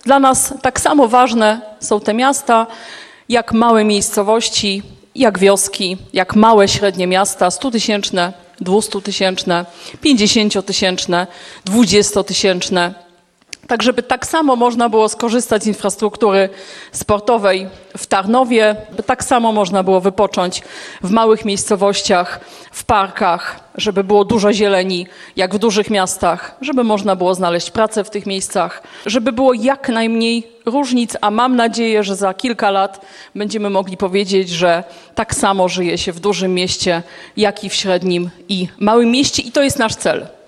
Dla nas tak samo ważne są te miasta, jak małe miejscowości, jak wioski, jak małe, średnie miasta, 100-tysięczne, 200-tysięczne, 50-tysięczne, 20-tysięczne. Tak, żeby tak samo można było skorzystać z infrastruktury sportowej w Tarnowie, by tak samo można było wypocząć w małych miejscowościach, w parkach, żeby było dużo zieleni, jak w dużych miastach, żeby można było znaleźć pracę w tych miejscach, żeby było jak najmniej różnic, a mam nadzieję, że za kilka lat będziemy mogli powiedzieć, że tak samo żyje się w dużym mieście, jak i w średnim i małym mieście i to jest nasz cel.